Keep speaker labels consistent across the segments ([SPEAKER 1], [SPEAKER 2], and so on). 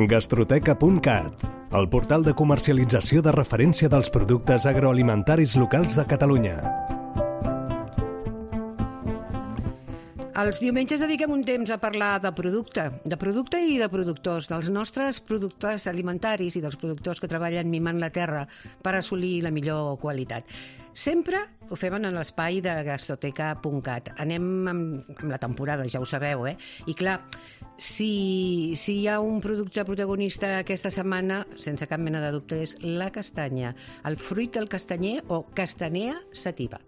[SPEAKER 1] Gastroteca.cat, el portal de comercialització de referència dels productes agroalimentaris locals de Catalunya.
[SPEAKER 2] Els diumenges dediquem un temps a parlar de producte i de productors, dels nostres productes alimentaris i dels productors que treballen mimant la terra per assolir la millor qualitat. Sempre ho fem en l'espai de Gastroteca.cat. Anem amb la temporada, ja ho sabeu, I clar, si hi ha un producte protagonista aquesta setmana, sense cap mena de dubte, és la castanya, el fruit del castanyer o Castanea sativa.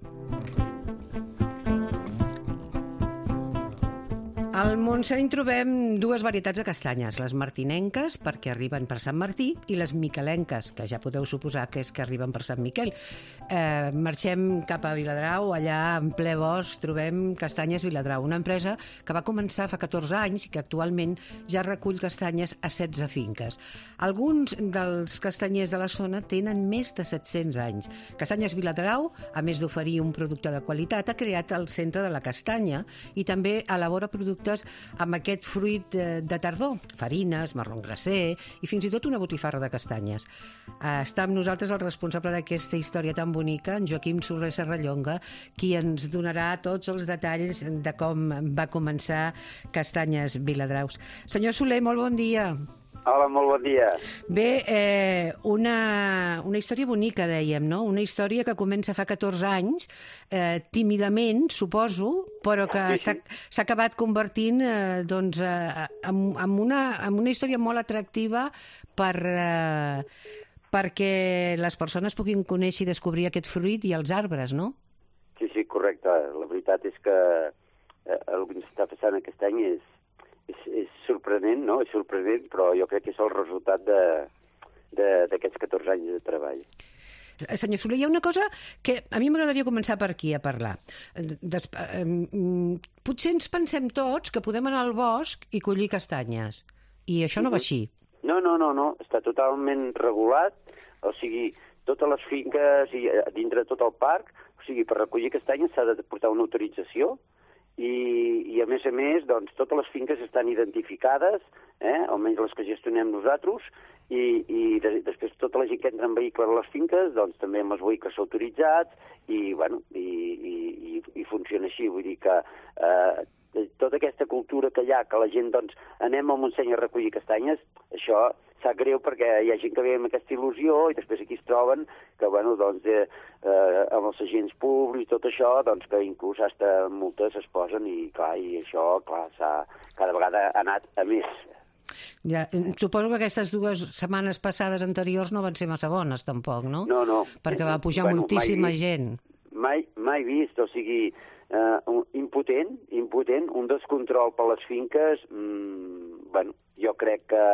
[SPEAKER 2] Al Montseny trobem dues varietats de castanyes, les martinenques, perquè arriben per Sant Martí, i les miquelenques, que ja podeu suposar que és que arriben per Sant Miquel. Marxem cap a Viladrau, allà en ple bosc trobem Castanyes Viladrau, una empresa que va començar fa 14 anys i que actualment ja recull castanyes a 16 finques. Alguns dels castanyers de la zona tenen més de 700 anys. Castanyes Viladrau, a més d'oferir un producte de qualitat, ha creat el Centre de la Castanya i també elabora productes amb aquest fruit de tardor, farines, marró glacer i fins i tot una botifarra de castanyes. Està amb nosaltres el responsable d'aquesta història tan bonica, en Joaquim Soler Serrallonga, qui ens donarà tots els detalls de com va començar Castanyes Viladraus. Senyor Soler, molt bon dia.
[SPEAKER 3] Hola, molt bon dia.
[SPEAKER 2] Bé, una història bonica, dèiem, no? Una història que comença fa 14 anys, tímidament, suposo, però que s'ha acabat convertint en una història molt atractiva perquè les persones puguin conèixer i descobrir aquest fruit i els arbres, no?
[SPEAKER 3] Sí, correcte. La veritat és que el que ens està passant aquest any és sorprenent, no? És sorprenent, però jo crec que és el resultat d'aquests 14 anys de treball.
[SPEAKER 2] Senyor Soler, hi ha una cosa que a mi m'agradaria començar per aquí a parlar. Potser ens pensem tots que podem anar al bosc i collir castanyes, i això no va així.
[SPEAKER 3] No, està totalment regulat, o sigui, totes les finques i dintre de tot el parc, o sigui, per recollir castanyes s'ha de portar una autorització, i a més, doncs, totes les finques estan identificades, almenys les que gestionem nosaltres, i després tota la gent que entra en vehicle a les finques, doncs també amb els vehicles autoritzats, i funciona així. Vull dir que tota aquesta cultura que hi ha, que la gent, doncs, anem al Montseny a recollir castanyes, això sap greu perquè hi ha gent que ve amb aquesta il·lusió i després aquí es troben que, doncs, amb els agents públics, tot això, doncs, que inclús hasta multes es posen i això, cada vegada ha anat a més.
[SPEAKER 2] Ja, suposo que aquestes 2 setmanes passades anteriors no van ser massa bones, tampoc, no?
[SPEAKER 3] No.
[SPEAKER 2] Perquè va pujar moltíssima gent.
[SPEAKER 3] Mai vist, o sigui, impotent, un descontrol per les finques, jo crec que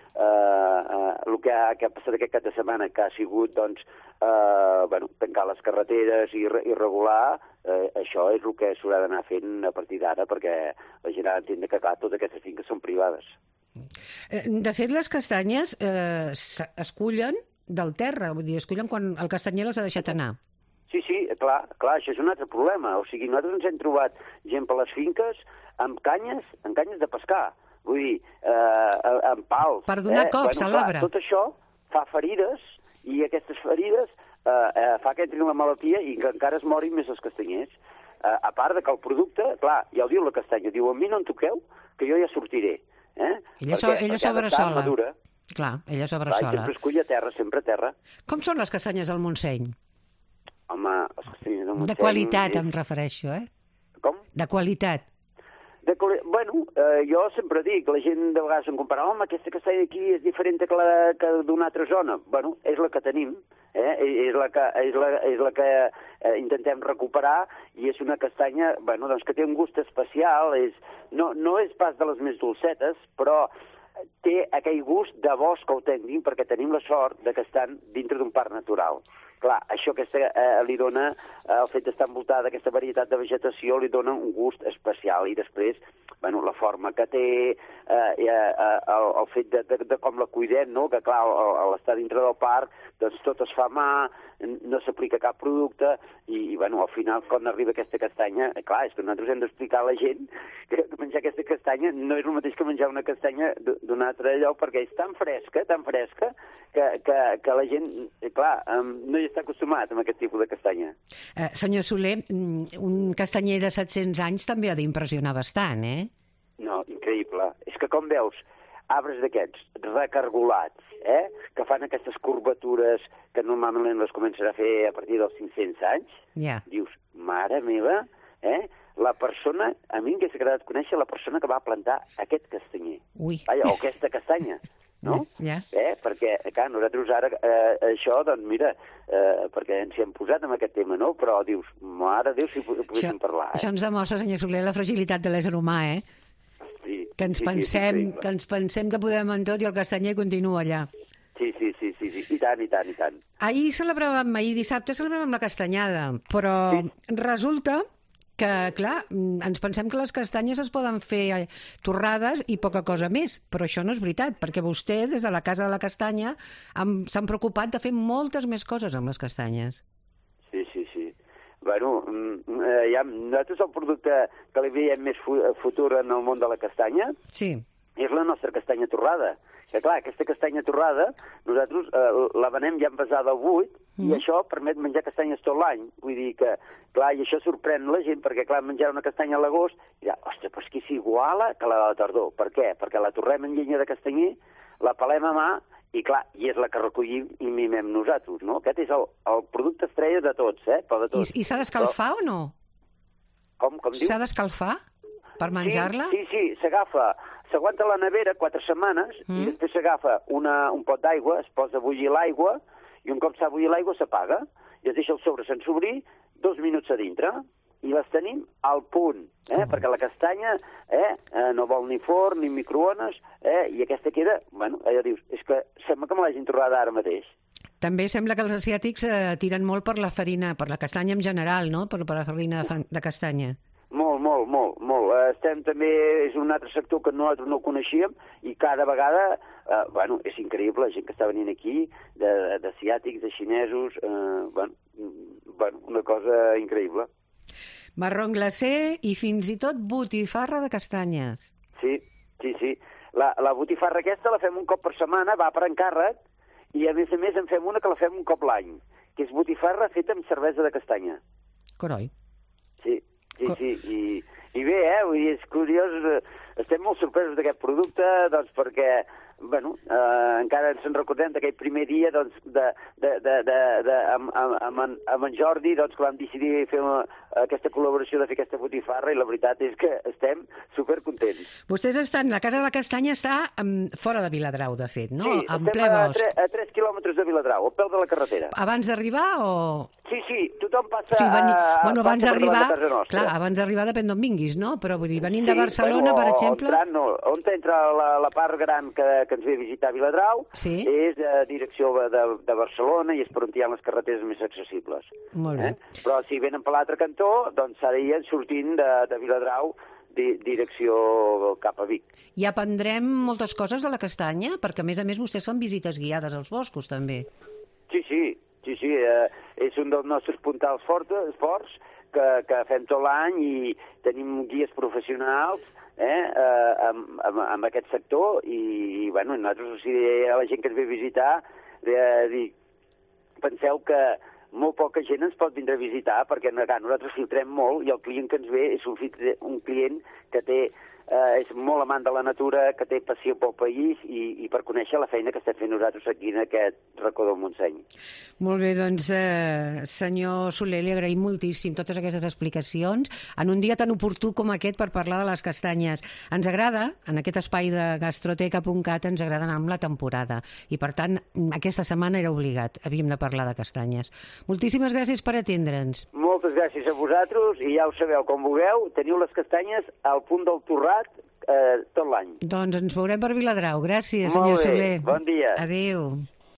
[SPEAKER 3] el que ha passat aquest cap de setmana, que ha sigut, doncs, tancar les carreteres i regular, això és el que s'haurà d'anar fent a partir d'ara, perquè la gent ha d'entendre que, clar, totes aquestes finques són privades.
[SPEAKER 2] De fet, les castanyes es cullen del terra, vull dir, es cullen quan el castanyer les ha deixat anar.
[SPEAKER 3] Sí, clar, això és un altre problema. O sigui, nosaltres ens hem trobat gent per les finques amb canyes de pescar. Vull dir, amb pals.
[SPEAKER 2] Per donar cops a l'arbre.
[SPEAKER 3] Tot això fa ferides i aquestes ferides fa que entrin la malaltia i que encara es morin més els castanyers. A part de que el producte, clar, ja ho diu la castanya, diu, a mi no em toqueu, que jo ja sortiré.
[SPEAKER 2] Ella sobre sola. Clar, ella sobre sola.
[SPEAKER 3] Sempre es cull a terra, sempre a terra.
[SPEAKER 2] Com són les castanyes del Montseny?
[SPEAKER 3] Home, les castanyes del Montseny...
[SPEAKER 2] De qualitat em refereixo,
[SPEAKER 3] Com?
[SPEAKER 2] De qualitat.
[SPEAKER 3] Jo sempre dic, la gent de vegades em compara, home, aquesta castanya aquí és diferent que d'una altra zona. És la que tenim, és la que intentem recuperar, i és una castanya doncs, que té un gust especial, no és pas de les més dolcetes, però té aquell gust de bosc autèntic, perquè tenim la sort de que estan dintre d'un parc natural. clar, això li dona, el fet d'estar envoltada d'aquesta varietat de vegetació li dona un gust especial. I després, bueno, la forma que té, el fet de com la cuidem, no? Que clar, a l'estar dintre del parc, doncs tot es fa a mà, no s'aplica cap producte, i bueno, al final, quan arriba aquesta castanya, clar, és que nosaltres hem d'explicar a la gent que menjar aquesta castanya no és el mateix que menjar una castanya d'un altre lloc, perquè és tan fresca, que la gent, clar, no hi està acostumat amb aquest tipus de castanya.
[SPEAKER 2] Senyor Soler, un castanyer de 700 anys també ha d'impressionar bastant, eh?
[SPEAKER 3] No, increïble. És que, com veus, arbres d'aquests recargolats, que fan aquestes curvatures que normalment les començarà a fer a partir dels 500 anys, dius, mare meva, la persona, a mi m'hagués agradat conèixer la persona que va plantar aquest castanyer. O aquesta castanya, no? Perquè, clar, nosaltres ara això, doncs mira, perquè ens hi hem posat amb aquest tema, no? Però dius, mare Déu, si poguéssim parlar.
[SPEAKER 2] Això ens demostra, senyor Soler, la fragilitat de l'ésser humà, que ens pensem que podem en tot i el castanyer continua allà.
[SPEAKER 3] Sí, i tant.
[SPEAKER 2] Ahir dissabte celebràvem la castanyada, però resulta que, clar, ens pensem que les castanyes es poden fer torrades i poca cosa més, però això no és veritat, perquè vostè, des de la Casa de la Castanya, s'han preocupat de fer moltes més coses amb les castanyes.
[SPEAKER 3] Sí. Bueno, nosaltres el producte que li veiem més futur en el món de la castanya és la nostra castanya torrada. Que clar, aquesta castanya torrada, nosaltres la venem ja envasada al buit, i això permet menjar castanyes tot l'any. Vull dir que, clar, i això sorprèn la gent, perquè, clar, menjar una castanya a l'agost, i dirà, ostres, però és que s'iguala que la de la tardor. Per què? Perquè la torrem en llenya de castanyer, la pelem a mà, i clar, i és la que recollim i mimem nosaltres, no? Aquest és el producte estrella de tots, però de tots.
[SPEAKER 2] I s'ha d'escalfar o no?
[SPEAKER 3] Com diu?
[SPEAKER 2] S'ha d'escalfar per menjar-la?
[SPEAKER 3] Sí, s'aguanta a la nevera 4 setmanes i després s'agafa un pot d'aigua, es posa a bullir l'aigua i un cop s'ha bullit l'aigua s'apaga i es deixa el sobre sense obrir 2 minuts a dintre i les tenim al punt, perquè la castanya no vol ni forn ni microones i aquesta queda, bueno, allò dius, és que sembla que me l'hagin torrada ara mateix.
[SPEAKER 2] També sembla que els asiàtics tiren molt per la farina, per la castanya en general, no? Per la farina de castanya.
[SPEAKER 3] Molt. Estem també, és un altre sector que nosaltres no coneixíem i cada vegada, bueno, és increïble, la gent que està venint aquí, d'asiàtics, de xinesos, bueno, una cosa increïble.
[SPEAKER 2] Marrón glacé i fins i tot botifarra de castanyes.
[SPEAKER 3] Sí. La botifarra aquesta la fem un cop per setmana, va per encàrrec, i a més en fem una que la fem un cop l'any, que és botifarra feta amb cervesa de castanya.
[SPEAKER 2] Coroi.
[SPEAKER 3] Sí, i bé, vull dir, és curiós, estem molt sorpresos d'aquest producte, doncs perquè, bueno, encara ens en recordem d'aquell primer dia, doncs, amb en Jordi, doncs, que vam decidir fer aquesta col·laboració de fer aquesta botifarra, i la veritat és que estem supercontents.
[SPEAKER 2] Vostès estan, la Casa de la Castanya està fora de Viladrau, de fet, no?
[SPEAKER 3] Sí, estem a 3 quilòmetres de Viladrau, al peu de la carretera.
[SPEAKER 2] Abans d'arribar o...?
[SPEAKER 3] Sí, tothom passa...
[SPEAKER 2] Bueno, abans d'arribar, clar, abans d'arribar depèn d'on vinguis, no? Però vull dir, venint de Barcelona, per exemple...
[SPEAKER 3] On entra la part gran que ens ve a visitar Viladrau, és direcció de Barcelona i és per on hi ha les carreteres més accessibles.
[SPEAKER 2] Molt bé.
[SPEAKER 3] Però si venen per l'altre cantó, doncs serien sortint de Viladrau direcció cap a Vic.
[SPEAKER 2] I aprendrem moltes coses de la castanya? Perquè, a més, vostès fan visites guiades als boscos, també.
[SPEAKER 3] Sí, és un dels nostres puntals forts que fem tot l'any i tenim guies professionals amb aquest sector i bueno, nosaltres a la gent que ens ve a visitar penseu que molt poca gent ens pot vindre a visitar perquè nosaltres filtrem molt i el client que ens ve és un client que és molt amant de la natura, que té passió pel país i per conèixer la feina que estem fent nosaltres aquí en aquest racó del Montseny.
[SPEAKER 2] Molt bé, doncs, senyor Soler, li agraïm moltíssim totes aquestes explicacions en un dia tan oportú com aquest per parlar de les castanyes. Ens agrada, en aquest espai de gastroteca.cat, ens agrada anar amb la temporada i, per tant, aquesta setmana era obligat, havíem de parlar de castanyes. Moltíssimes gràcies per atendre'ns.
[SPEAKER 3] Moltes gràcies a vosaltres i ja ho sabeu, com vulgueu, teniu les castanyes al punt del torrat tot l'any.
[SPEAKER 2] Doncs ens veurem per Viladrau. Gràcies, senyor Soler.
[SPEAKER 3] Bon dia.
[SPEAKER 2] Adéu.